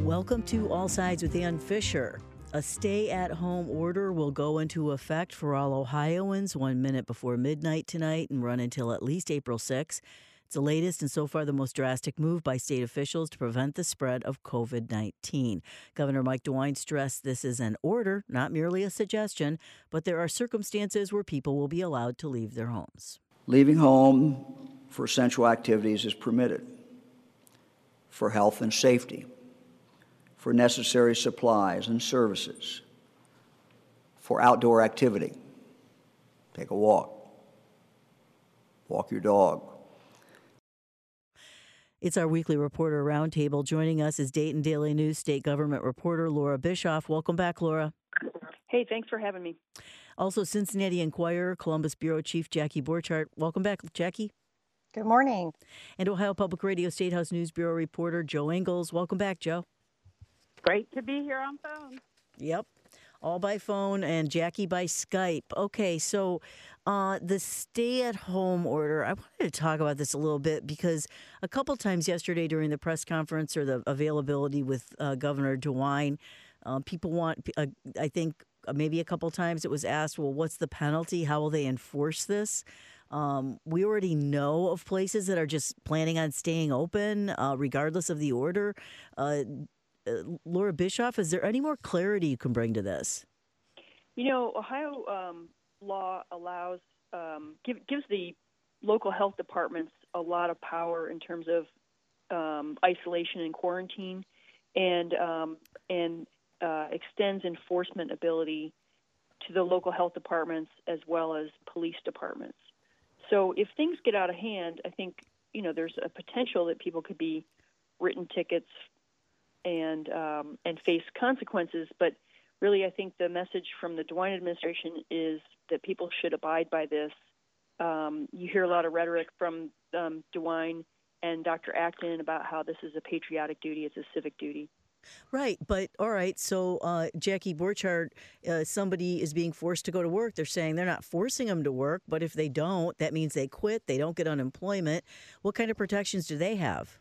Welcome to All Sides with Ann Fisher. A stay-at-home order will go into effect for all Ohioans 1 minute before midnight tonight and run until at least April 6. It's the latest and so far the most drastic move by state officials to prevent the spread of COVID-19. Governor Mike DeWine stressed this is an order, not merely a suggestion, but there are circumstances where people will be allowed to leave their homes. Leaving home for essential activities is permitted for health and safety, for necessary supplies and services, for outdoor activity. Take a walk. Walk your dog. It's our weekly reporter roundtable. Joining us is Dayton Daily News state government reporter Laura Bischoff. Welcome back, Laura. Hey, thanks for having me. Also, Cincinnati Enquirer, Columbus Bureau Chief Jackie Borchardt. Welcome back, Jackie. Good morning. And Ohio Public Radio State House News Bureau reporter Joe Ingles. Welcome back, Joe. Great to be here on phone. Yep. All by phone and Jackie by Skype. Okay, so the stay-at-home order, I wanted to talk about this a little bit because a couple times yesterday during the press conference or the availability with Governor DeWine, people want, I think maybe a couple times it was asked, well, what's the penalty? How will they enforce this? We already know of places that are just planning on staying open regardless of the order. Laura Bischoff, is there any more clarity you can bring to this? You know, Ohio law allows gives the local health departments a lot of power in terms of isolation and quarantine, and extends enforcement ability to the local health departments as well as police departments. So if things get out of hand, I think there's a potential that people could be written tickets and face consequences. But really, I think the message from the DeWine administration is that people should abide by this. You hear a lot of rhetoric from DeWine and Dr. Acton about how this is a patriotic duty, it's a civic duty. Right, but all right, so Jackie Borchardt, somebody is being forced to go to work. They're saying they're not forcing them to work, but if they don't, that means they quit, they don't get unemployment. What kind of protections do they have?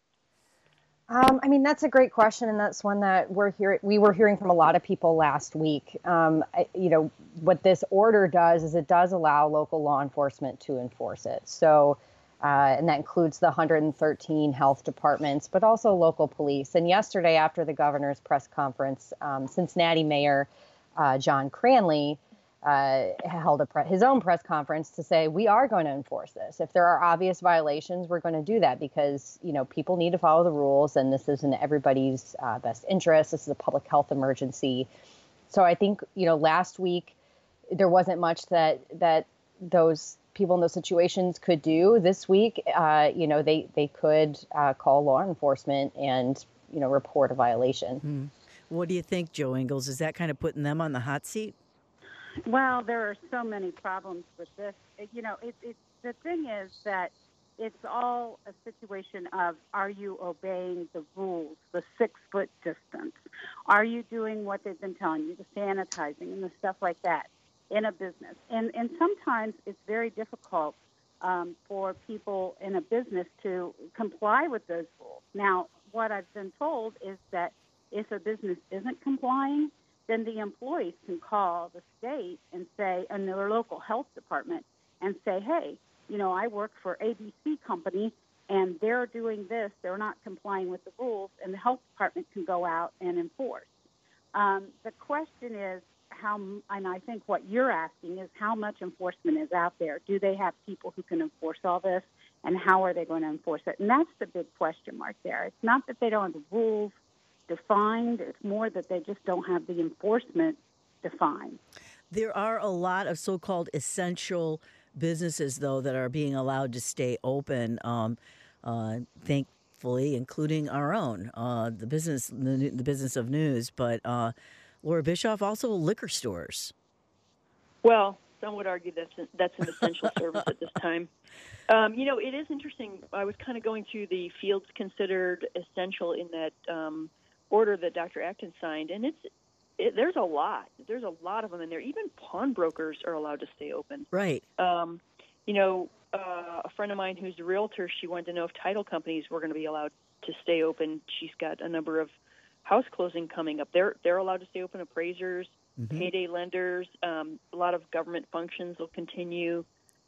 That's a great question, and that's one that we were hearing from a lot of people last week. What this order does is it does allow local law enforcement to enforce it. So, and that includes the 113 health departments, but also local police. And yesterday, after the governor's press conference, Cincinnati Mayor John Cranley held his own press conference to say, we are going to enforce this. If there are obvious violations, we're going to do that because, people need to follow the rules, and this is in everybody's best interest. This is a public health emergency. So I think, last week, there wasn't much that those people in those situations could do. This week, they could call law enforcement and, report a violation. What do you think, Joe Ingles? Is that kind of putting them on the hot seat? Well, there are so many problems with this. The thing is that it's all a situation of, are you obeying the rules, the 6-foot distance? Are you doing what they've been telling you, the sanitizing and the stuff like that in a business? And sometimes it's very difficult for people in a business to comply with those rules. Now, what I've been told is that if a business isn't complying, then the employees can call the state and say, and their local health department, and say, hey, I work for ABC Company, and they're doing this. They're not complying with the rules, and the health department can go out and enforce. The question is and I think what you're asking is how much enforcement is out there. Do they have people who can enforce all this, and how are they going to enforce it? And that's the big question mark there. It's not that they don't have the rules defined. It's more that they just don't have the enforcement defined. There are a lot of so-called essential businesses, though, that are being allowed to stay open, thankfully, including our own, the business of news. But Laura Bischoff, also liquor stores. Well, some would argue that's an essential service at this time. It is interesting. I was kind of going through the fields considered essential in that order that Dr. Acton signed, and there's a lot. There's a lot of them in there. Even pawnbrokers are allowed to stay open. Right. A friend of mine who's a realtor, she wanted to know if title companies were going to be allowed to stay open. She's got a number of house closing coming up. They're allowed to stay open. Appraisers, payday lenders, a lot of government functions will continue.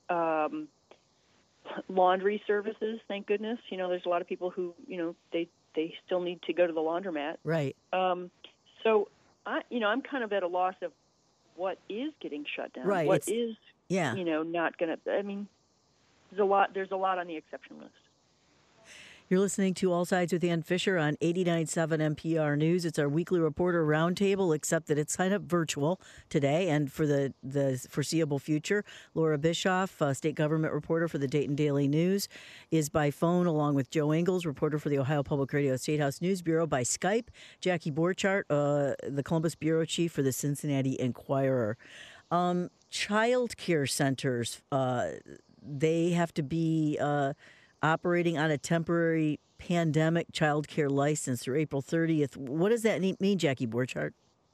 Laundry services, thank goodness. There's a lot of people who, they still need to go to the laundromat. Right. So I'm kind of at a loss of what is getting shut down. Right. What is, yeah. Not going to, I mean, there's a lot on the exception list. You're listening to All Sides with Ann Fisher on 89.7 NPR News. It's our weekly reporter roundtable, except that it's signed up virtual today and for the foreseeable future. Laura Bischoff, state government reporter for the Dayton Daily News, is by phone, along with Joe Ingles, reporter for the Ohio Public Radio State House News Bureau, by Skype. Jackie Borchardt, the Columbus bureau chief for the Cincinnati Enquirer. Child care centers, they have to be operating on a temporary pandemic child care license through April 30th. What does that mean, Jackie Borchardt?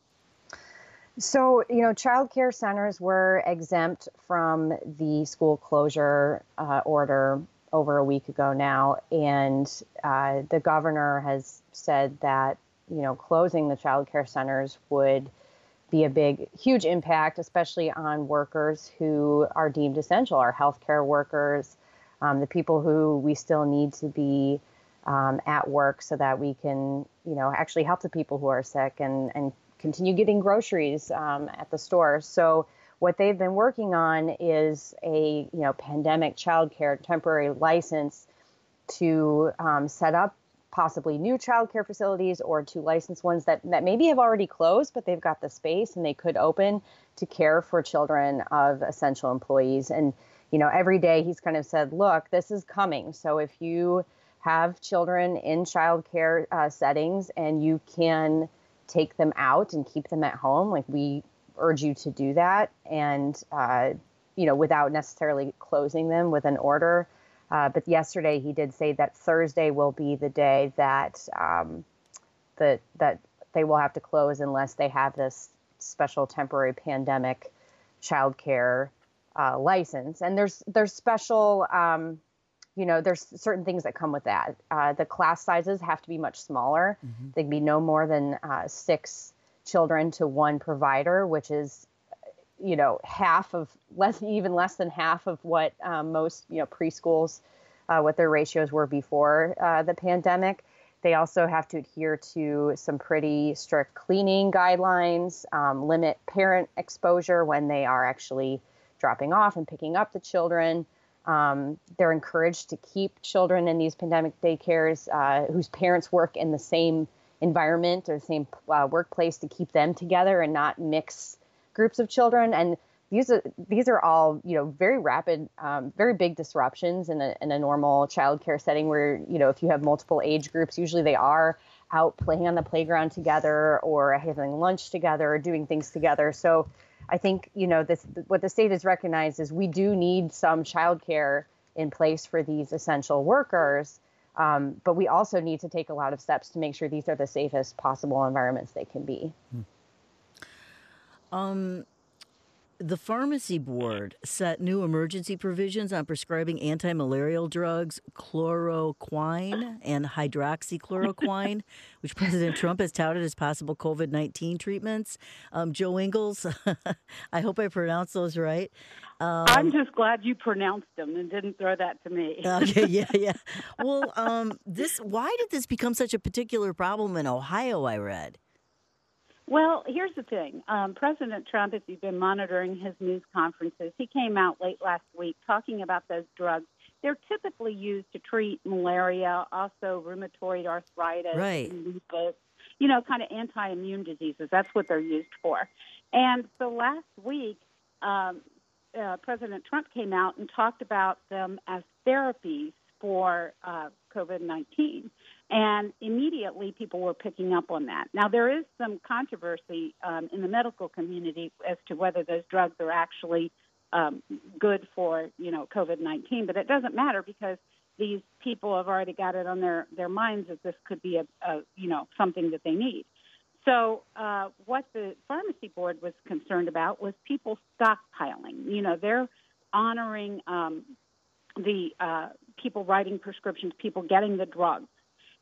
So, child care centers were exempt from the school closure order over a week ago now. And the governor has said that, closing the child care centers would be a huge impact, especially on workers who are deemed essential, our healthcare workers, the people who we still need to be at work so that we can, actually help the people who are sick and continue getting groceries at the store. So what they've been working on is a, pandemic childcare temporary license to set up possibly new childcare facilities or to license ones that maybe have already closed, but they've got the space and they could open to care for children of essential employees. And every day he's kind of said, look, this is coming. So if you have children in childcare settings and you can take them out and keep them at home, like, we urge you to do that. And, without necessarily closing them with an order. But yesterday he did say that Thursday will be the day that that they will have to close unless they have this special temporary pandemic childcare license. And there's special, there's certain things that come with that. The class sizes have to be much smaller. They can be no more than 6 children to one provider, which is, less than half of what most, preschools, what their ratios were before the pandemic. They also have to adhere to some pretty strict cleaning guidelines, limit parent exposure when they are actually dropping off and picking up the children. They're encouraged to keep children in these pandemic daycares whose parents work in the same environment or the same workplace, to keep them together and not mix groups of children. And these are all, very rapid, very big disruptions in a normal childcare setting where, if you have multiple age groups, usually they are out playing on the playground together or having lunch together or doing things together. So I think, what the state has recognized is we do need some childcare in place for these essential workers. But we also need to take a lot of steps to make sure these are the safest possible environments they can be. The Pharmacy Board set new emergency provisions on prescribing anti-malarial drugs, chloroquine and hydroxychloroquine, which President Trump has touted as possible COVID-19 treatments. Joe Ingles, I hope I pronounced those right. I'm just glad you pronounced them and didn't throw that to me. Okay, yeah. Well, why did this become such a particular problem in Ohio, I read? Well, here's the thing. President Trump, if you've been monitoring his news conferences, he came out late last week talking about those drugs. They're typically used to treat malaria, also rheumatoid arthritis, right, and lupus, kind of anti-immune diseases. That's what they're used for. And so last week, President Trump came out and talked about them as therapies for COVID-19. And immediately people were picking up on that. Now, there is some controversy in the medical community as to whether those drugs are actually good for, COVID-19. But it doesn't matter because these people have already got it on their minds that this could be something that they need. So what the Pharmacy Board was concerned about was people stockpiling. They're honoring the people writing prescriptions, people getting the drugs.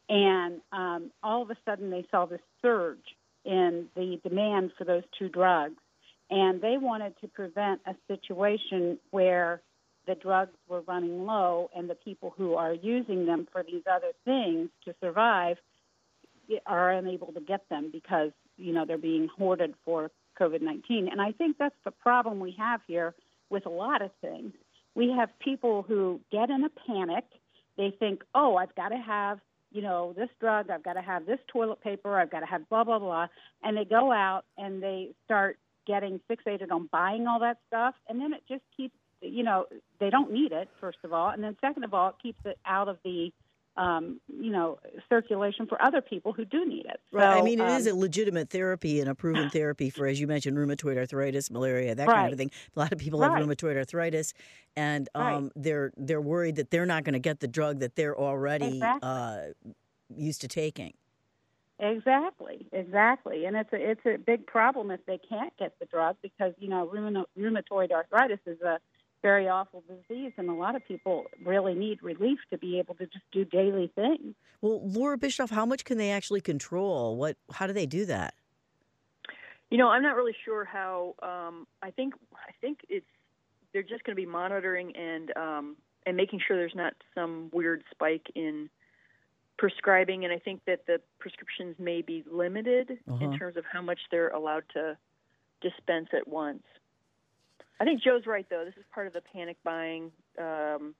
And all of a sudden they saw this surge in the demand for those two drugs. And they wanted to prevent a situation where the drugs were running low and the people who are using them for these other things to survive are unable to get them because, they're being hoarded for COVID-19. And I think that's the problem we have here with a lot of things. We have people who get in a panic. They think, oh, I've got to have, this drug, I've got to have this toilet paper, I've got to have blah, blah, blah. And they go out and they start getting fixated on buying all that stuff. And then it just keeps, they don't need it, first of all. And then second of all, it keeps it out of the circulation for other people who do need it. Right. So, I mean, it is a legitimate therapy and a proven therapy for, as you mentioned, rheumatoid arthritis, malaria, that kind of thing. A lot of people have rheumatoid arthritis, and they're worried that they're not going to get the drug that they're already used to taking. Exactly. And it's a big problem if they can't get the drug because, rheumatoid arthritis is a very awful disease, and a lot of people really need relief to be able to just do daily things. Well, Laura Bischoff, how much can they actually control? How do they do that? I'm not really sure how. I think they're just going to be monitoring and making sure there's not some weird spike in prescribing, and I think that the prescriptions may be limited in terms of how much they're allowed to dispense at once. I think Joe's right, though. This is part of the panic buying. And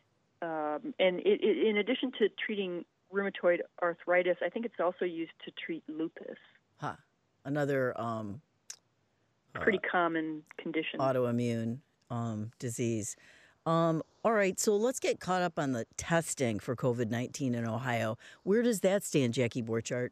in addition to treating rheumatoid arthritis, I think it's also used to treat lupus. Another pretty common condition. Autoimmune disease. All right, so let's get caught up on the testing for COVID-19 in Ohio. Where does that stand, Jackie Borchardt?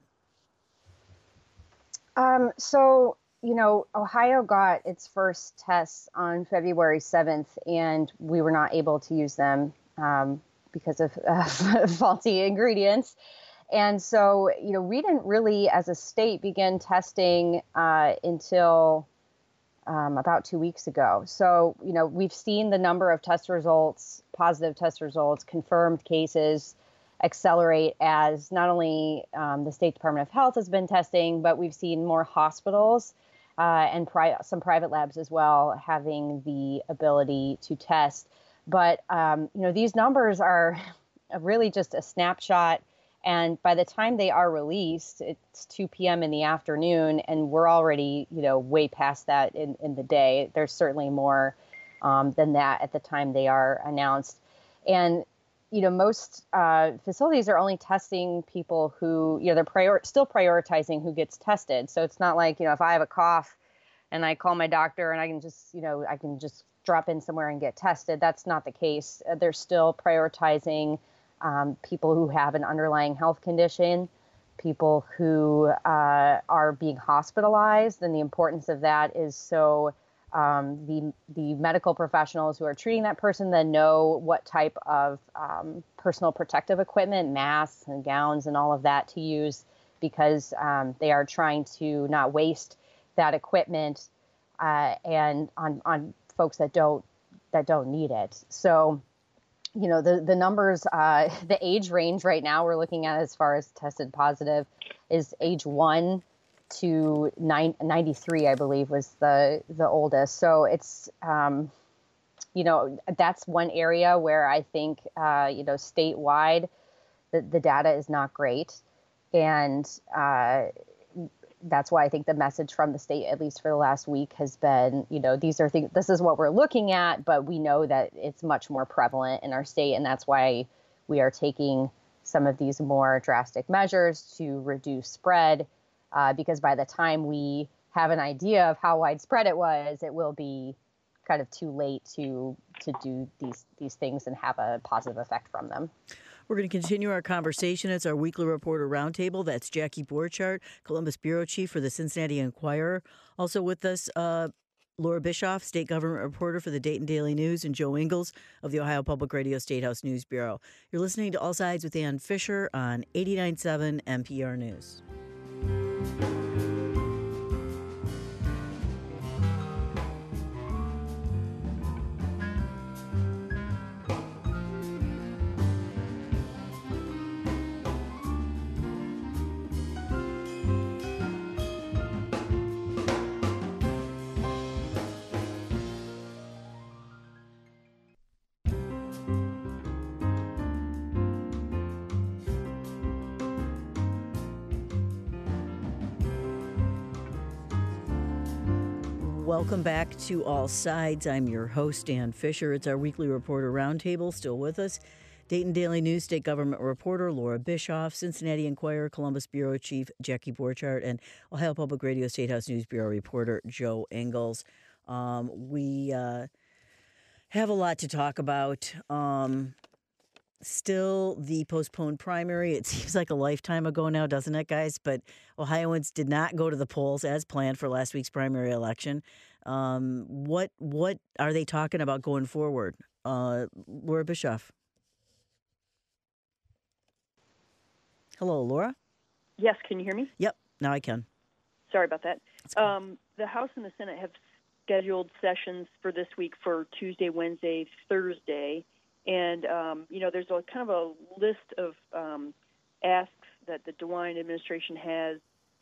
Ohio got its first tests on February 7th, and we were not able to use them because of faulty ingredients. And so, we didn't really, as a state, begin testing until about 2 weeks ago. So, we've seen the number of test results, positive test results, confirmed cases accelerate as not only the State Department of Health has been testing, but we've seen more hospitals and some private labs as well having the ability to test. But, these numbers are really just a snapshot. And by the time they are released, it's 2 p.m. in the afternoon, and we're already, way past that in the day. There's certainly more than that at the time they are announced. And, most facilities are only testing people who, they're still prioritizing who gets tested. So it's not like, if I have a cough and I call my doctor and I can just drop in somewhere and get tested. That's not the case. They're still prioritizing people who have an underlying health condition, people who are being hospitalized, and the importance of that is so the medical professionals who are treating that person then know what type of personal protective equipment, masks and gowns and all of that to use, because they are trying to not waste that equipment and on folks that don't need it. So, the numbers, the age range right now we're looking at as far as tested positive is age 1 to 93, I believe, was the oldest. So it's, that's one area where I think, statewide, the data is not great. And that's why I think the message from the state, at least for the last week, has been, these are things, this is what we're looking at, but we know that it's much more prevalent in our state. And that's why we are taking some of these more drastic measures to reduce spread, because by the time we have an idea of how widespread it was, it will be kind of too late to do these things and have a positive effect from them. We're going to continue our conversation. It's our weekly reporter roundtable. That's Jackie Borchardt, Columbus bureau chief for the Cincinnati Enquirer. Also with us, Laura Bischoff, state government reporter for the Dayton Daily News, and Joe Ingles of the Ohio Public Radio Statehouse News Bureau. You're listening to All Sides with Ann Fisher on 89.7 NPR News. Welcome back to All Sides. I'm your host, Dan Fisher. It's our weekly reporter roundtable. Still with us, Dayton Daily News State Government reporter Laura Bischoff, Cincinnati Enquirer Columbus Bureau Chief Jackie Borchardt, and Ohio Public Radio State House News Bureau reporter Joe Ingles. We have a lot to talk about. Still the postponed primary. It seems like a lifetime ago now, doesn't it, guys? But Ohioans did not go to the polls as planned for last week's primary election. What are they talking about going forward? Laura Bischoff. Hello, Laura? Yes, can you hear me? Yep, now I can. Sorry about that. The House and the Senate have scheduled sessions for this week for Tuesday, Wednesday, Thursday. And, there's a kind of a list of asks that the DeWine administration has,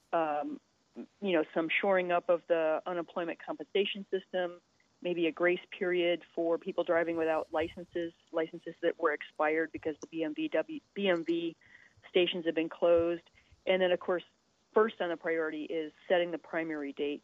some shoring up of the unemployment compensation system, maybe a grace period for people driving without licenses that were expired because the BMV stations have been closed. And then, of course, first on the priority is setting the primary date.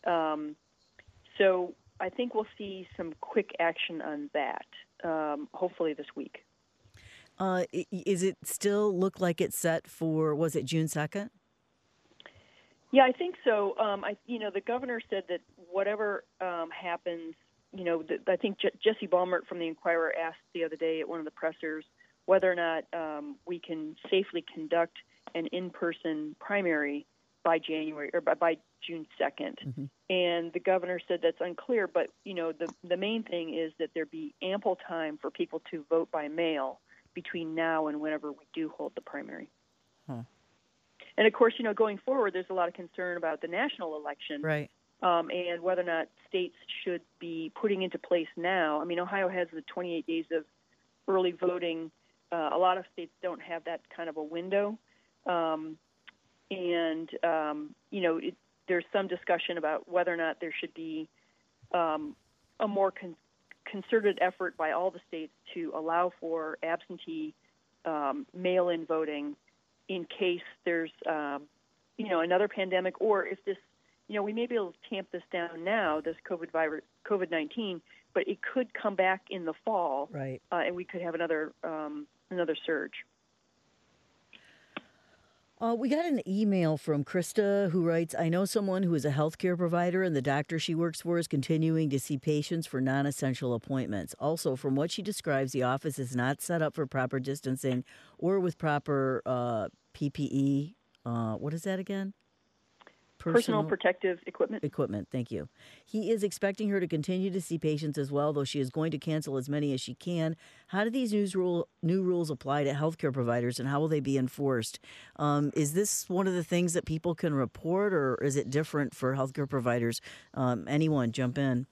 So I think we'll see some quick action on that, hopefully this week. Is it still look like it's set for, was it June 2nd? Yeah, I think so. The governor said that whatever happens, I think Jesse Balmert from the Enquirer asked the other day at one of the pressers whether or not we can safely conduct an in-person primary by January or by June 2nd. Mm-hmm. And the governor said that's unclear, but the main thing is that there be ample time for people to vote by mail between now and whenever we do hold the primary. Huh. And of course, going forward, there's a lot of concern about the national election, right? And whether or not states should be putting into place now. I mean, Ohio has the 28 days of early voting. A lot of states don't have that kind of a window. There's some discussion about whether or not there should be a more concerted effort by all the states to allow for absentee mail-in voting in case there's, another pandemic, or if this, we may be able to tamp this down now, this COVID-19, but it could come back in the fall, right? And we could have another surge. We got an email from Krista who writes, I know someone who is a healthcare provider and the doctor she works for is continuing to see patients for non-essential appointments. Also, from what she describes, the office is not set up for proper distancing or with proper PPE. What is that again? Personal protective equipment. Equipment, thank you. He is expecting her to continue to see patients as well, though she is going to cancel as many as she can. How do these new rules apply to healthcare providers, and how will they be enforced? Is this one of the things that people can report, or is it different for healthcare providers? Anyone, jump in.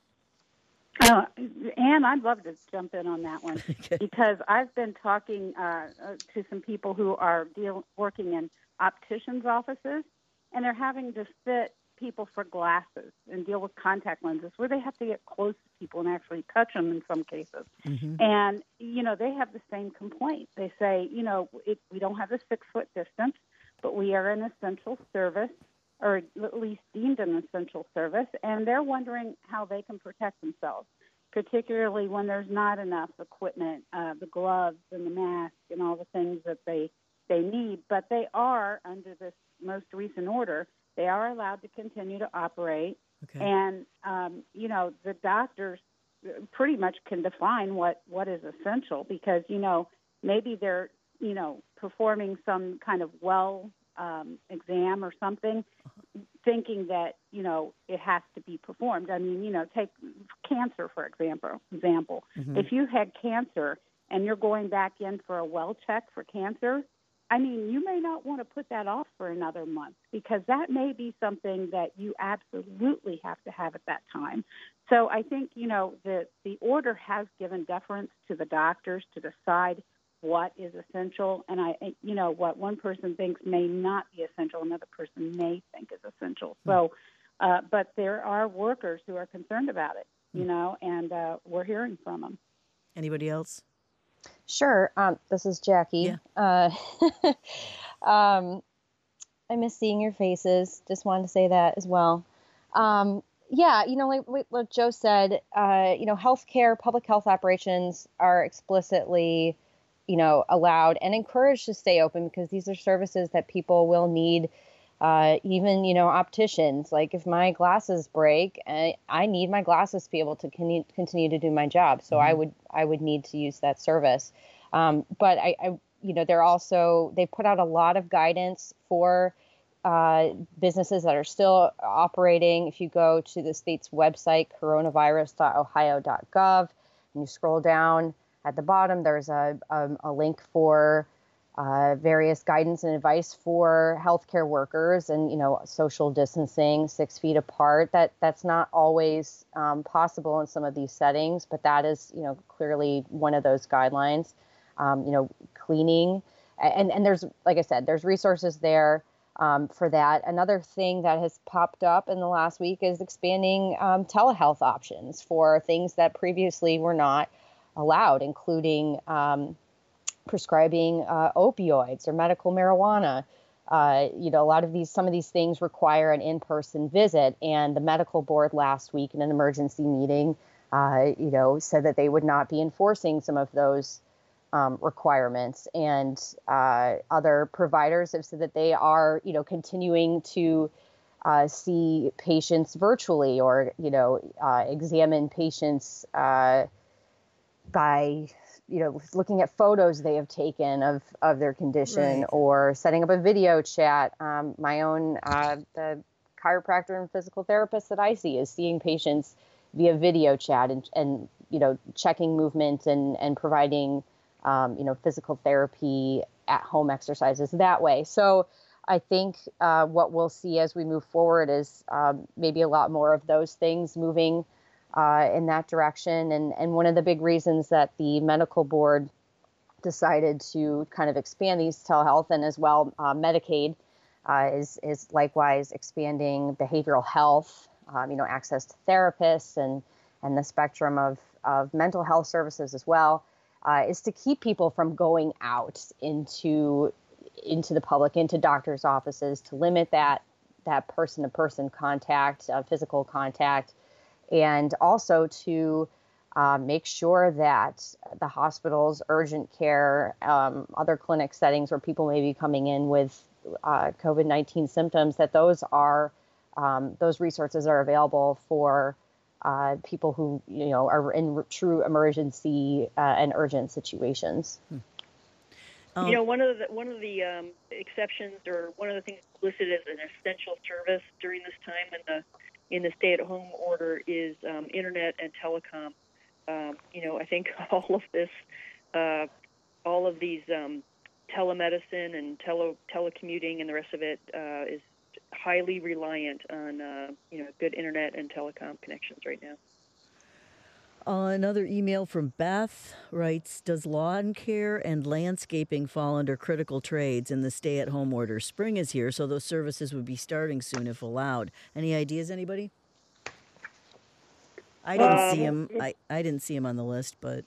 Ann, I'd love to jump in on that one Okay. Because I've been talking to some people who are working in opticians' offices, and they're having to fit people for glasses and deal with contact lenses where they have to get close to people and actually touch them in some cases. Mm-hmm. And, they have the same complaint. They say, we don't have a 6-foot distance, but we are an essential service, or at least deemed an essential service, and they're wondering how they can protect themselves, particularly when there's not enough equipment, the gloves and the mask and all the things that they need. But they are, under this most recent order, they are allowed to continue to operate. Okay. And, the doctors pretty much can define what is essential because, maybe they're, performing some kind of exam or something, thinking that, it has to be performed. I mean, take cancer, for example. Mm-hmm. If you had cancer and you're going back in for a well check for cancer, I mean, you may not want to put that off for another month because that may be something that you absolutely have to have at that time. So I think, the order has given deference to the doctors to decide what is essential. And what one person thinks may not be essential, another person may think is essential. So, but there are workers who are concerned about it, and we're hearing from them. Anybody else? Sure. This is Jackie. Yeah. I miss seeing your faces. Just wanted to say that as well. Yeah, like Joe said, healthcare, public health operations are explicitly, allowed and encouraged to stay open because these are services that people will need. Even, opticians, like if my glasses break, I need my glasses to be able to continue to do my job. So I would need to use that service. But they've put out a lot of guidance for businesses that are still operating. If you go to the state's website, coronavirus.ohio.gov, and you scroll down at the bottom, there's a link for various guidance and advice for healthcare workers and, social distancing, 6 feet apart. That's not always possible in some of these settings, but that is, clearly one of those guidelines. Cleaning. And there's, like I said, there's resources there for that. Another thing that has popped up in the last week is expanding telehealth options for things that previously were not allowed, including prescribing opioids or medical marijuana. Some of these things require an in-person visit, and the medical board last week in an emergency meeting, said that they would not be enforcing some of those requirements, and other providers have said that they are, continuing to see patients virtually or, examine patients by, looking at photos they have taken of their condition, Right. or setting up a video chat. My own, the chiropractor and physical therapist that I see is seeing patients via video chat and checking movement and providing physical therapy at home exercises that way. So I think what we'll see as we move forward is maybe a lot more of those things moving in that direction. And one of the big reasons that the medical board decided to kind of expand these telehealth, and as well Medicaid is likewise expanding behavioral health, access to therapists and the spectrum of mental health services as well, is to keep people from going out into the public, into doctors' offices, to limit that person-to-person contact, physical contact, and also to make sure that the hospitals, urgent care, other clinic settings where people may be coming in with COVID-19 symptoms, that those resources are available for people who are in true emergency and urgent situations. One of the exceptions, or one of the things listed as an essential service during this time in the stay-at-home order is internet and telecom. I think all of these telemedicine and telecommuting and the rest of it is highly reliant on good internet and telecom connections right now. Another email from Beth writes, does lawn care and landscaping fall under critical trades in the stay-at-home order? Spring is here, so those services would be starting soon if allowed. Any ideas, anybody? I didn't see him. I didn't see him on the list, but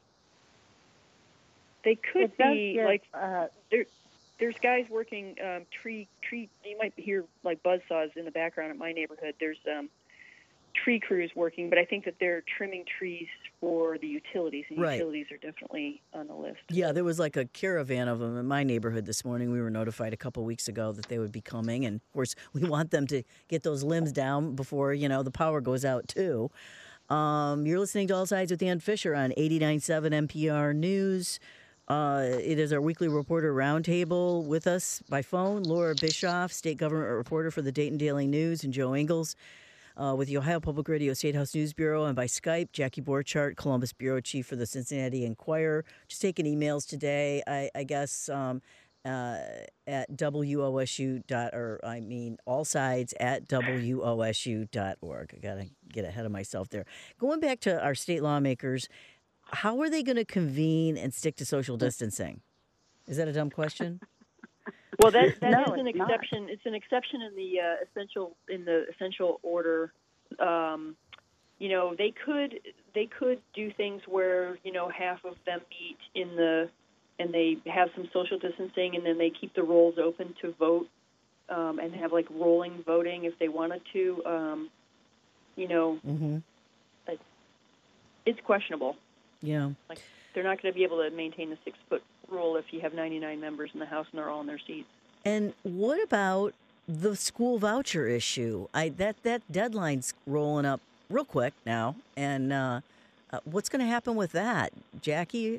they could be like there's guys working tree. You might hear like buzzsaws in the background at my neighborhood. There's tree crews working, but I think that they're trimming trees for the utilities, and right. Utilities are definitely on the list. Yeah, there was like a caravan of them in my neighborhood this morning. We were notified a couple weeks ago that they would be coming, and of course we want them to get those limbs down before the power goes out too. You're listening to All Sides with Ann Fisher on 89.7 NPR News. It is our weekly reporter roundtable. With us by phone, Laura Bischoff, state government reporter for the Dayton Daily News, and Joe Ingles with the Ohio Public Radio State House News Bureau, and by Skype, Jackie Borchardt, Columbus Bureau Chief for the Cincinnati Enquirer. Just taking emails today, I guess, at allsides@wosu.org. I got to get ahead of myself there. Going back to our state lawmakers, how are they going to convene and stick to social distancing? Is that a dumb question? Well, that is an exception. Not. It's an exception in the essential order. They could do things where half of them meet and they have some social distancing, and then they keep the rolls open to vote and have like rolling voting if they wanted to. you know, Mm-hmm. it's questionable. Yeah. Like, they're not going to be able to maintain the 6-foot rule if you have 99 members in the House and they're all in their seats. And what about the school voucher issue? That deadline's rolling up real quick now, and what's going to happen with that, Jackie?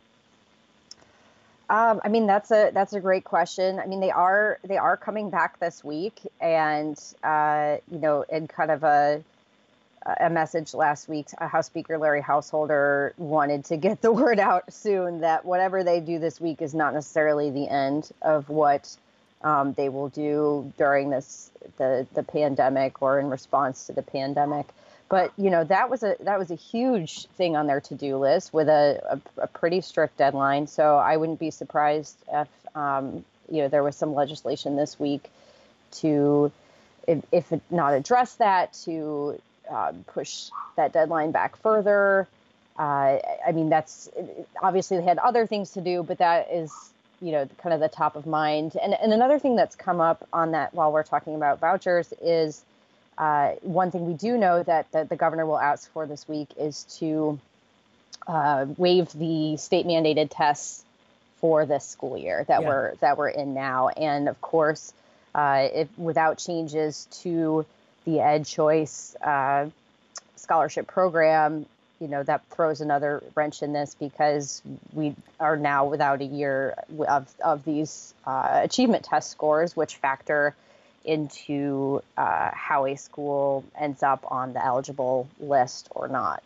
I mean, that's a great question. I mean, they are coming back this week, and in kind of a message last week, House Speaker Larry Householder wanted to get the word out soon that whatever they do this week is not necessarily the end of what they will do during the pandemic or in response to the pandemic. But that was a huge thing on their to-do list with a pretty strict deadline. So I wouldn't be surprised if there was some legislation this week to, if not address that, to push that deadline back further. I mean, that's obviously they had other things to do, but that is kind of the top of mind. And another thing that's come up on that while we're talking about vouchers is one thing we do know that the governor will ask for this week is to waive the state mandated tests for this school year that we're in now. And of course, if without changes to the EdChoice scholarship program, that throws another wrench in this because we are now without a year of these achievement test scores, which factor into how a school ends up on the eligible list or not.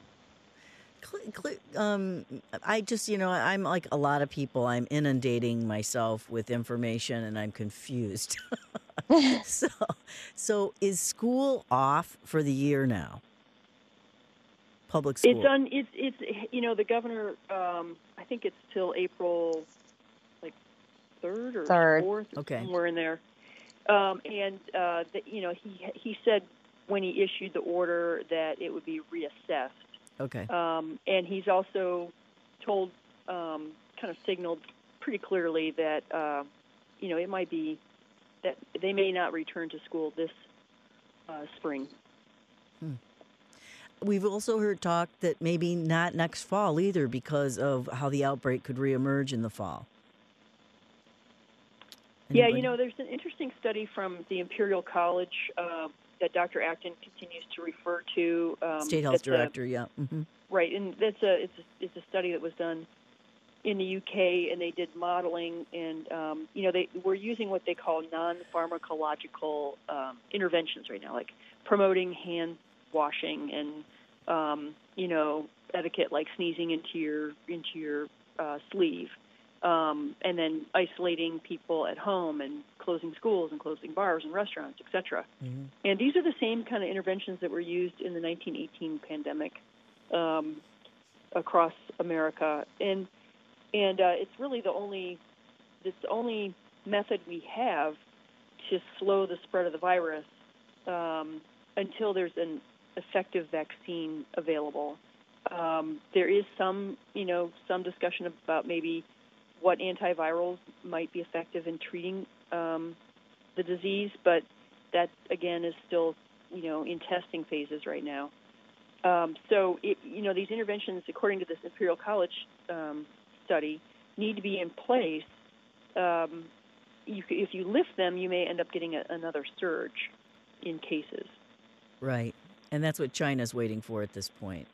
I just, I'm like a lot of people. I'm inundating myself with information, and I'm confused. So is school off for the year now? Public school. It's the governor. I think it's till April, like 3rd or 4th, okay, somewhere in there. He said when he issued the order that it would be reassessed. Okay. And he's also told, kind of signaled pretty clearly that, it might be that they may not return to school this spring. We've also heard talk that maybe not next fall either because of how the outbreak could reemerge in the fall. Anybody? Yeah, there's an interesting study from the Imperial College that Dr. Acton continues to refer to. State Health Director, yeah. Mm-hmm. Right, and it's a study that was done in the UK, and they did modeling, and they were using what they call non-pharmacological interventions right now, like promoting hand washing and etiquette like sneezing into your sleeve, and then isolating people at home and closing schools and closing bars and restaurants, etc. Mm-hmm. And these are the same kind of interventions that were used in the 1918 pandemic across America, and it's really the only method we have to slow the spread of the virus until there's an effective vaccine available. There is some discussion about maybe what antivirals might be effective in treating the disease, but that again is still in testing phases right now. So these interventions, according to this Imperial College study, need to be in place. If you lift them, you may end up getting another surge in cases. Right. And that's what China's waiting for at this point.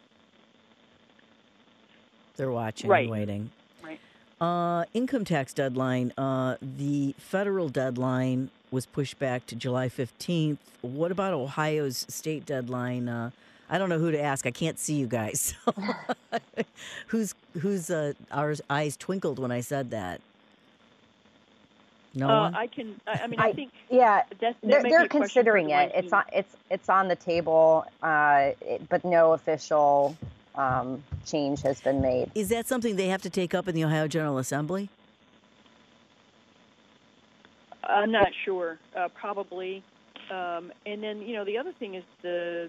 They're watching and waiting. Right. Income tax deadline. The federal deadline was pushed back to July 15th. What about Ohio's state deadline? I don't know who to ask. I can't see you guys. Whose our eyes twinkled when I said that? No one? I think they're considering it. It's on the table, but no official change has been made. Is that something they have to take up in the Ohio General Assembly? I'm not sure. Probably. And then the other thing is the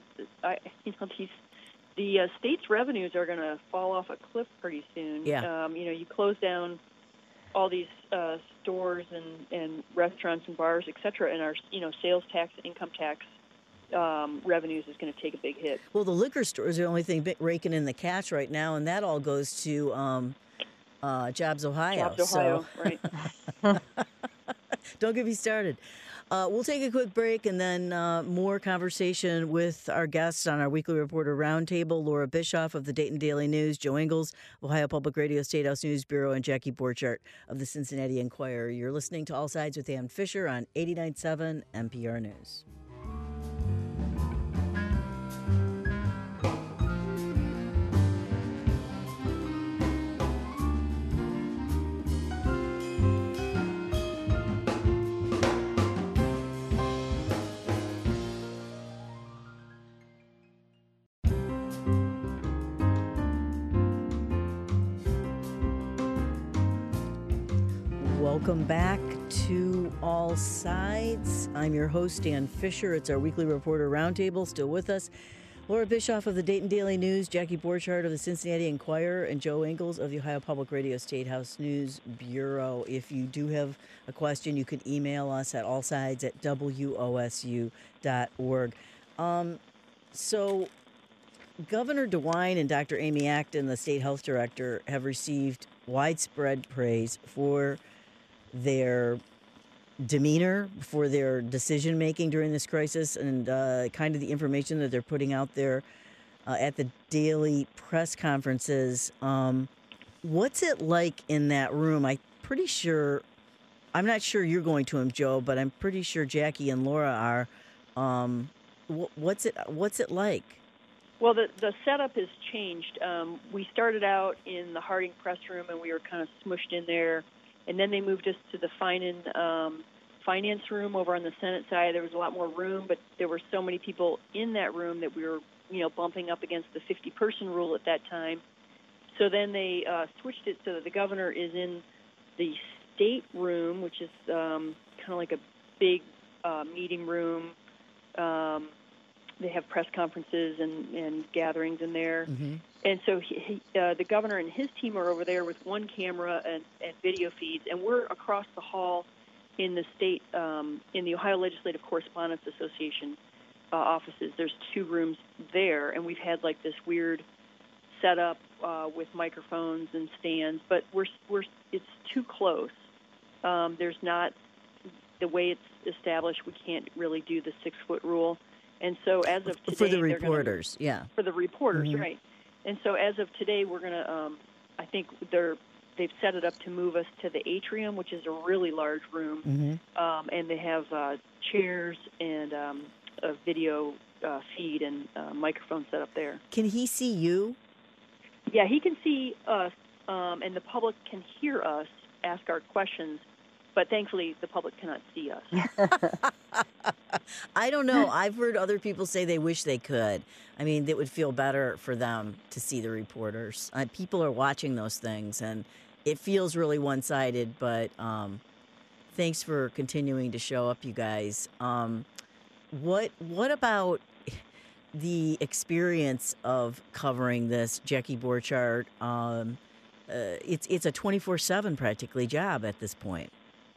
state's revenues are going to fall off a cliff pretty soon. Yeah. You close down all these stores and restaurants and bars, et cetera, and our sales tax and income tax revenues is going to take a big hit. Well, the liquor stores are the only thing raking in the cash right now, and that all goes to Jobs Ohio. Jobs Ohio, right. Don't get me started. We'll take a quick break and then more conversation with our guests on our weekly reporter roundtable, Laura Bischoff of the Dayton Daily News, Joe Ingles, Ohio Public Radio State House News Bureau, and Jackie Borchardt of the Cincinnati Enquirer. You're listening to All Sides with Ann Fisher on 89.7 NPR News. Welcome back to All Sides. I'm your host, Ann Fisher. It's our weekly reporter roundtable. Still with us, Laura Bischoff of the Dayton Daily News, Jackie Borchardt of the Cincinnati Enquirer, and Joe Ingles of the Ohio Public Radio State House News Bureau. If you do have a question, you could email us at allsides@wosu.org. So Governor DeWine and Dr. Amy Acton, the state health director, have received widespread praise for their demeanor, for their decision making during this crisis, and kind of the information that they're putting out there at the daily press conferences. What's it like in that room? I'm not sure you're going to them, Joe, but I'm pretty sure Jackie and Laura are. What's it like? Well, the setup has changed. We started out in the Harding press room, and we were kind of smushed in there. And then they moved us to the finance room over on the Senate side. There was a lot more room, but there were so many people in that room that we were, bumping up against the 50-person rule at that time. So then they switched it so that the governor is in the state room, which is kind of like a big meeting room. They have press conferences and gatherings in there. Mm-hmm. And so the governor and his team are over there with one camera and video feeds, and we're across the hall in the state, in the Ohio Legislative Correspondents Association offices. There's 2 rooms there, and we've had like this weird setup with microphones and stands, but it's too close. There's not, the way it's established, we can't really do the 6-foot rule. And so as of today, for the reporters, for the reporters, mm-hmm. right. And so as of today, we're going to, I think they've set it up to move us to the atrium, which is a really large room. Mm-hmm. And they have chairs and a video feed and microphone set up there. Can he see you? Yeah, he can see us, and the public can hear us ask our questions. But thankfully, the public cannot see us. I don't know. I've heard other people say they wish they could. I mean, it would feel better for them to see the reporters. People are watching those things, and it feels really one-sided, but thanks for continuing to show up, you guys. What about the experience of covering this, Jackie Borchardt? It's a 24/7 practically job at this point.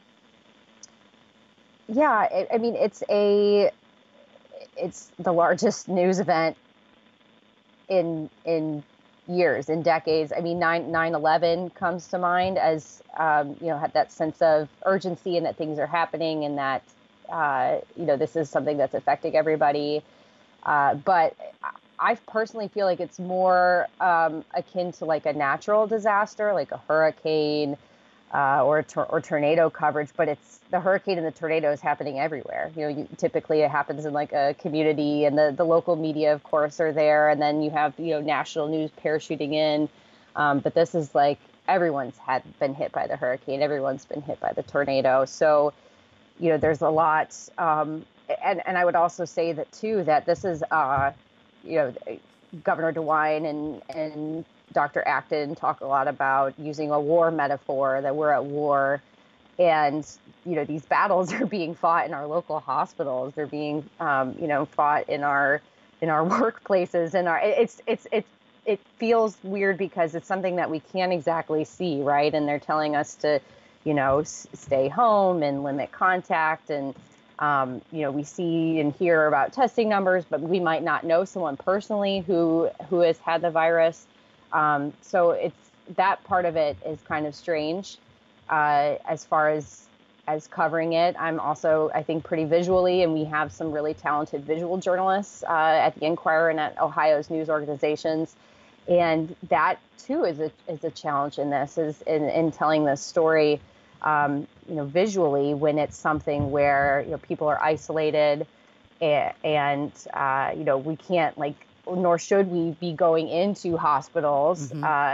Yeah, I mean, it's the largest news event in years, in decades. I mean, 9/11 comes to mind as had that sense of urgency and that things are happening and that this is something that's affecting everybody. But I personally feel like it's more akin to like a natural disaster, like a hurricane. Or tornado coverage, but it's the hurricane and the tornado is happening everywhere. Typically it happens in like a community, and the local media, of course, are there, and then you have national news parachuting in. But this is like everyone's been hit by the hurricane, everyone's been hit by the tornado. So there's a lot, and I would also say that too that this is Governor DeWine and Dr. Acton talk a lot about using a war metaphor, that we're at war, and these battles are being fought in our local hospitals. They're being fought in our workplaces, and it feels weird because it's something that we can't exactly see, right? And they're telling us to stay home and limit contact, and We see and hear about testing numbers, but we might not know someone personally who has had the virus. So it's that part of it is kind of strange as far as covering it. I'm also, I think, pretty visually, and we have some really talented visual journalists at the Inquirer and at Ohio's news organizations. And that too is a challenge in this, is in telling this story, visually, when it's something where people are isolated, and we can't, nor should we be going into hospitals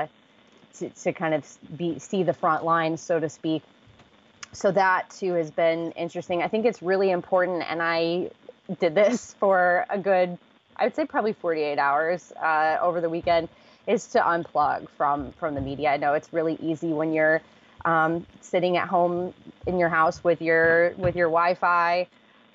to kind of see the front line, so to speak. So that too has been interesting. I think it's really important, and I did this for a good, I would say probably 48 hours over the weekend, is to unplug from the media. I know it's really easy when you're sitting at home in your house with your Wi-Fi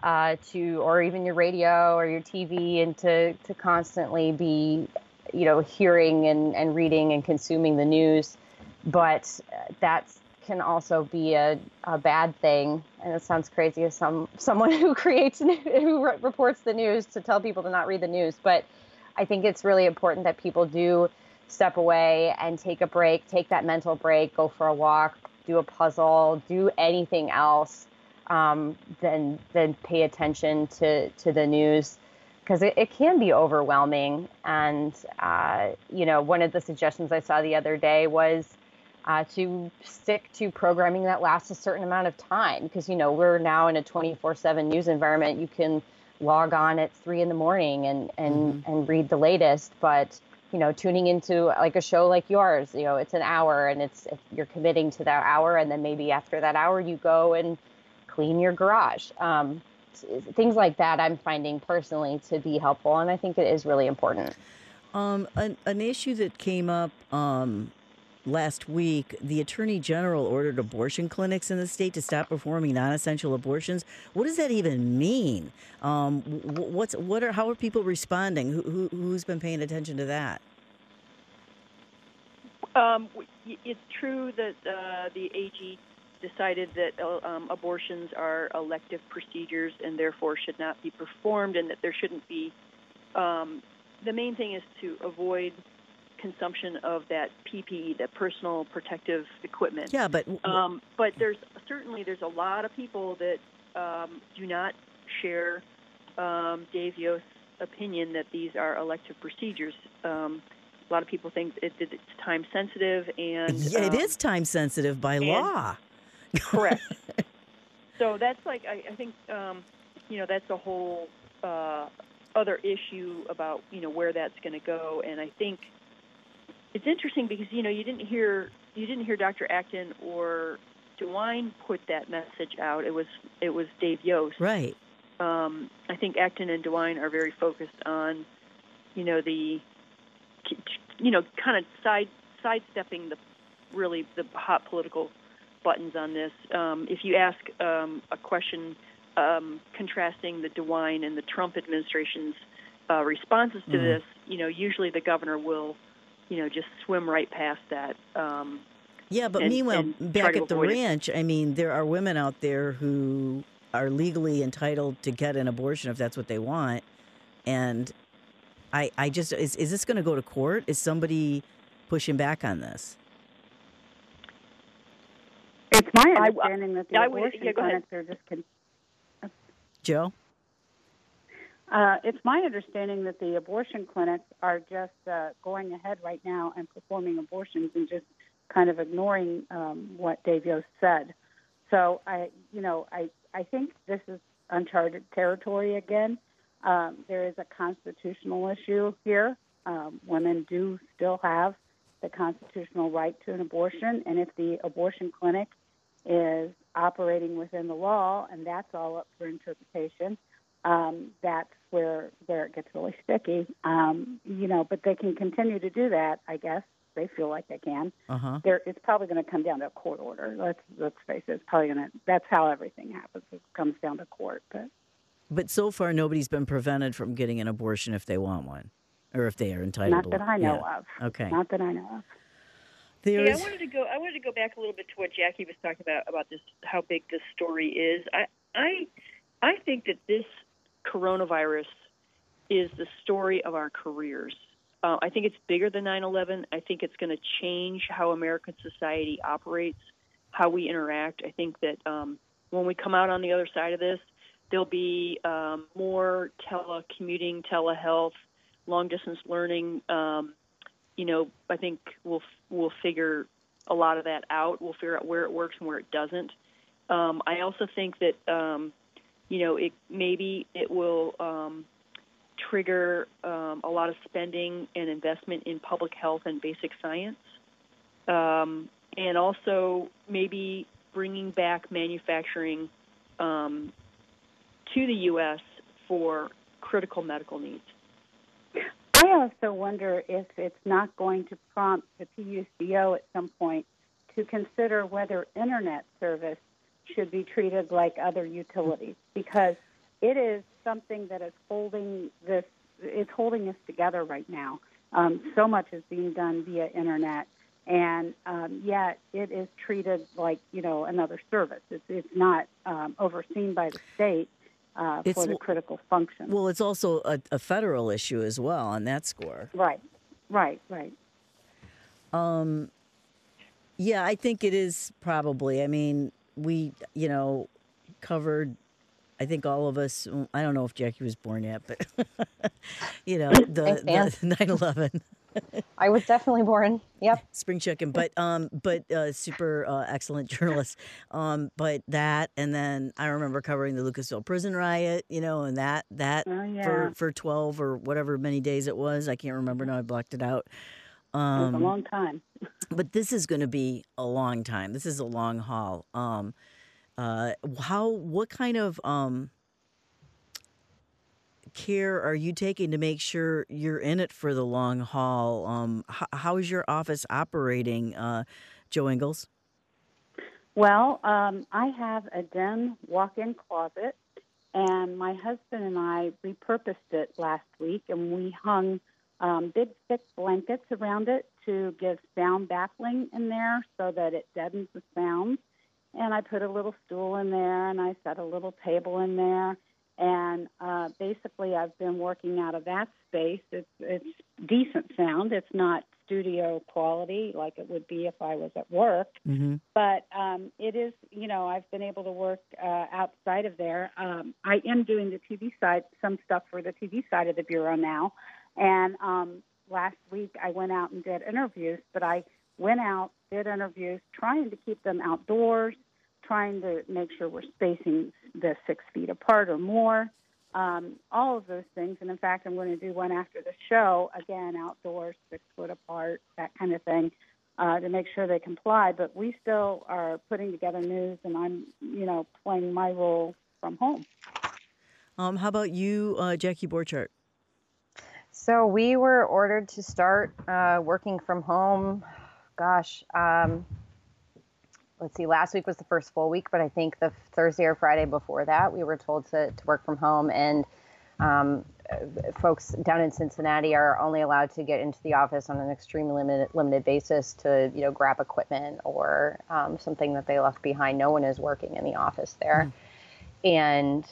or even your radio or your TV, and to constantly be hearing and reading and consuming the news. But that can also be a bad thing, and it sounds crazy as someone who reports the news, to tell people to not read the news. But I think it's really important that people do step away and take a break, take that mental break, go for a walk, do a puzzle, do anything else than pay attention to the news, because it can be overwhelming. And one of the suggestions I saw the other day was to stick to programming that lasts a certain amount of time, because we're now in a 24/7 news environment. You can log on at 3 a.m. and read the latest, but tuning into like a show like yours, it's an hour, and you're committing to that hour, and then maybe after that hour you go and clean your garage. Things like that I'm finding personally to be helpful, and I think it is really important. An issue that came up last week, the Attorney General ordered abortion clinics in the state to stop performing non-essential abortions. What does that even mean? How are people responding? Who's been paying attention to that? It's true that the AG decided that abortions are elective procedures and therefore should not be performed, and that there shouldn't be. The main thing is to avoid consumption of that PPE, that personal protective equipment. Yeah, but there's a lot of people that do not share Dave Yost's opinion that these are elective procedures. A lot of people think it's time sensitive, and it is time sensitive by law. Correct. So that's I think that's a whole other issue about where that's going to go, and I think it's interesting because you didn't hear Dr. Acton or DeWine put that message out. It was Dave Yost. Right. I think Acton and DeWine are very focused on the kind of sidestepping the hot political buttons on this. If you ask a question contrasting the DeWine and the Trump administration's responses to this, usually the governor will just swim right past that. Yeah, but meanwhile, back at the ranch, I mean, there are women out there who are legally entitled to get an abortion if that's what they want. And I just, is this going to go to court? Is somebody pushing back on this? It's my understanding that the abortion clinics are just... Joe? It's my understanding that the abortion clinics are just going ahead right now and performing abortions and just kind of ignoring what Dave Yost said. So I think this is uncharted territory again. There is a constitutional issue here. Women do still have the constitutional right to an abortion, and if the abortion clinic is operating within the law, and that's all up for interpretation, that's where it gets really sticky. But they can continue to do that, I guess. They feel like they can. It's probably going to come down to a court order. Let's face it. It's probably going to. That's how everything happens. It comes down to court. But so far, nobody's been prevented from getting an abortion if they want one, or if they are entitled. Not that I know of. Okay. Not that I know of. I wanted to go back a little bit to what Jackie was talking about this, how big this story is. I think that this coronavirus is the story of our careers. I think it's bigger than 9/11. I think it's going to change how American society operates, how we interact. I think that when we come out on the other side of this, there'll be more telecommuting, telehealth, long-distance learning. I think we'll figure a lot of that out. We'll figure out where it works and where it doesn't. I also think that it will trigger a lot of spending and investment in public health and basic science, and also maybe bringing back manufacturing to the U.S. for critical medical needs. I also wonder if it's not going to prompt the PUCO at some point to consider whether internet service should be treated like other utilities, because it is something that is holding us together right now. So much is being done via internet, and yet it is treated like another service. It's not overseen by the state for the critical function. Well, it's also a federal issue as well on that score. Right. Yeah, I think it is probably. I mean, we, covered, I think all of us, I don't know if Jackie was born yet, but, the 9/11. I was definitely born. Yep. Spring chicken, but super excellent journalist. But that, and then I remember covering the Lucasville prison riot, and that for 12 or whatever many days it was. I can't remember now. I blocked it out. It was a long time. But this is going to be a long time. This is a long haul. What kind of care are you taking to make sure you're in it for the long haul? How is your office operating, Joe Ingles? Well, I have a den walk-in closet, and my husband and I repurposed it last week, and we hung big, thick blankets around it to give sound baffling in there so that it deadens the sound. And I put a little stool in there, and I set a little table in there. And basically, I've been working out of that space. It's decent sound. It's not studio quality like it would be if I was at work. Mm-hmm. But it is, I've been able to work outside of there. I am doing the TV side, some stuff for the TV side of the Bureau now. And last week, I went out and did interviews, but I went out, did interviews, trying to keep them outdoors, trying to make sure we're spacing the 6 feet apart or more, all of those things. And in fact, I'm going to do one after the show, again, outdoors, 6 foot apart, that kind of thing, to make sure they comply. But we still are putting together news, and I'm, playing my role from home. How about you, Jackie Borchardt? So we were ordered to start working from home. Gosh, let's see, last week was the first full week, but I think the Thursday or Friday before that, we were told to work from home. And folks down in Cincinnati are only allowed to get into the office on an extremely limited basis to, grab equipment or something that they left behind. No one is working in the office there. And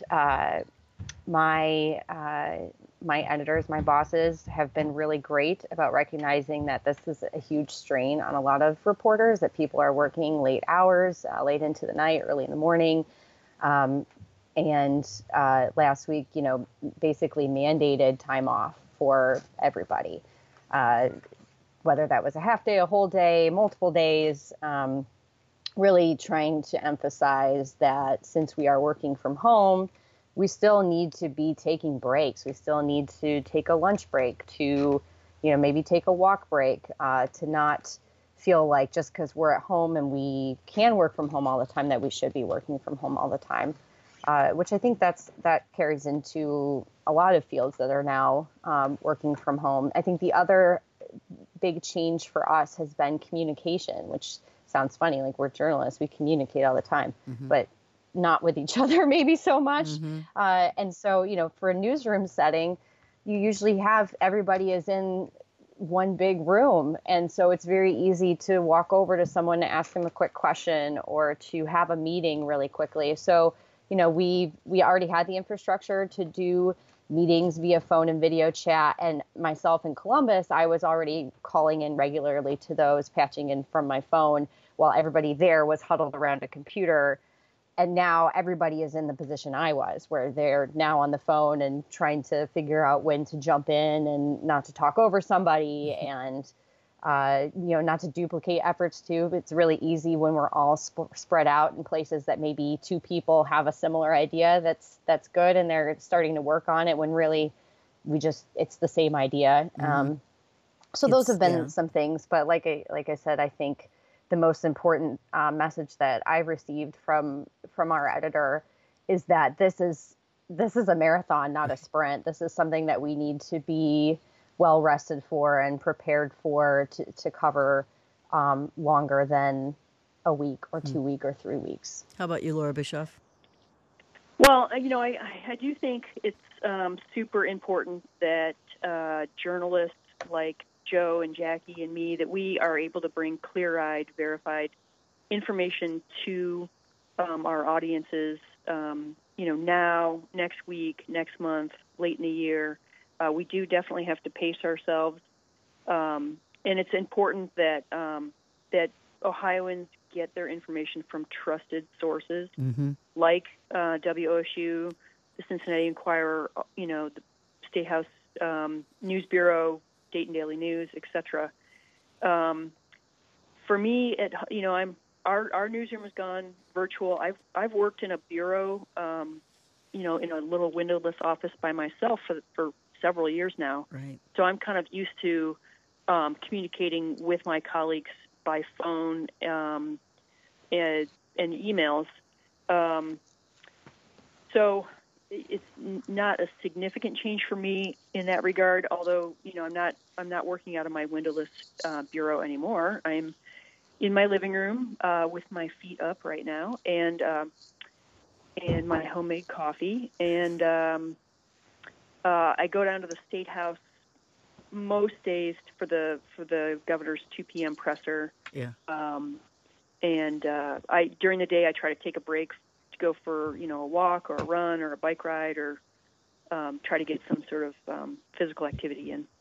my editors, my bosses have been really great about recognizing that this is a huge strain on a lot of reporters, that people are working late hours, late into the night, early in the morning. And last week, basically mandated time off for everybody, whether that was a half day, a whole day, multiple days, really trying to emphasize that since we are working from home, we still need to be taking breaks. We still need to take a lunch break, to, maybe take a walk break, to not feel like just because we're at home and we can work from home all the time that we should be working from home all the time, which I think that carries into a lot of fields that are now working from home. I think the other big change for us has been communication, which sounds funny, like we're journalists, we communicate all the time, but not with each other maybe so much. And so, for a newsroom setting, you usually have everybody is in one big room. And so it's very easy to walk over to someone to ask them a quick question or to have a meeting really quickly. So, we already had the infrastructure to do meetings via phone and video chat. And myself in Columbus, I was already calling in regularly to those, patching in from my phone while everybody there was huddled around a computer. And now everybody is in the position I was, where they're now on the phone and trying to figure out when to jump in and not to talk over somebody and, not to duplicate efforts too. It's really easy when we're all spread out in places that maybe two people have a similar idea that's good and they're starting to work on it when really it's the same idea. So those have been some things, but like I said, I think the most important message that I've received from our editor is that this is a marathon, not a sprint. This is something that we need to be well rested for and prepared for to cover longer than a week or 2 weeks or 3 weeks. How about you, Laura Bischoff? Well, I do think it's super important that journalists like Joe and Jackie and me, that we are able to bring clear-eyed, verified information to our audiences, now, next week, next month, late in the year. We do definitely have to pace ourselves, and it's important that that Ohioans get their information from trusted sources, like WOSU, the Cincinnati Enquirer, the State House News Bureau, Dayton Daily News, etc. For me, our newsroom has gone virtual. I've worked in a bureau, in a little windowless office by myself for several years now. Right. So I'm kind of used to communicating with my colleagues by phone and emails. So it's not a significant change for me in that regard. Although I'm not working out of my windowless bureau anymore. I'm in my living room with my feet up right now, and my homemade coffee, and I go down to the State House most days for the governor's 2 p.m. presser. Yeah. And during the day I try to take a break to go for a walk or a run or a bike ride or try to get some sort of physical activity in.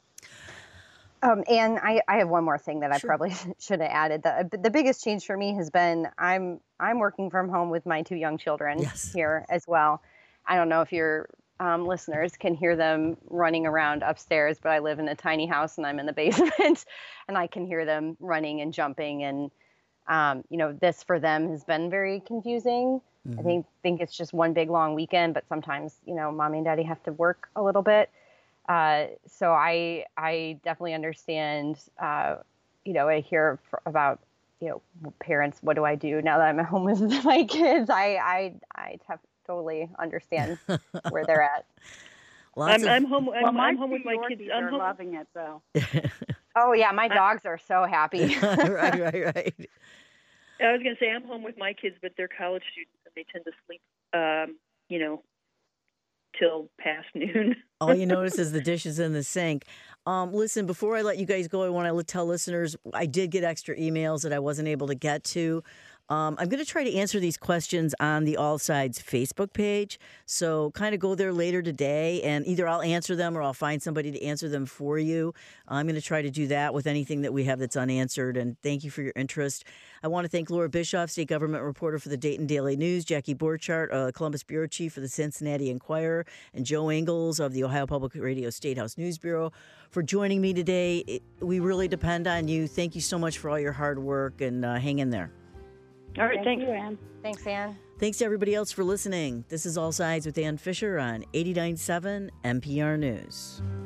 And I have one more thing that I probably should have added. The biggest change for me has been I'm working from home with my 2 young children here as well. I don't know if your listeners can hear them running around upstairs, but I live in a tiny house and I'm in the basement, and I can hear them running and jumping. And this for them has been very confusing. I think it's just one big long weekend, but sometimes mommy and daddy have to work a little bit. So I definitely understand, I hear about, parents, what do I do now that I'm at home with my kids? I totally understand where they're at. I'm home. I'm home with my kids. I'm loving it though. Oh yeah, my dogs are so happy. Right. I was going to say I'm home with my kids, but they're college students and they tend to sleep, till past noon. All you notice is the dishes in the sink. Listen, before I let you guys go, I want to tell listeners I did get extra emails that I wasn't able to get to. I'm going to try to answer these questions on the All Sides Facebook page. So kind of go there later today, and either I'll answer them or I'll find somebody to answer them for you. I'm going to try to do that with anything that we have that's unanswered, and thank you for your interest. I want to thank Laura Bischoff, state government reporter for the Dayton Daily News, Jackie Borchardt, Columbus bureau chief for the Cincinnati Enquirer, and Joe Ingles of the Ohio Public Radio State House News Bureau for joining me today. We really depend on you. Thank you so much for all your hard work, and hang in there. All right, thanks. Thank you, Ann. Thanks, Ann. Thanks to everybody else for listening. This is All Sides with Ann Fisher on 89.7 NPR News.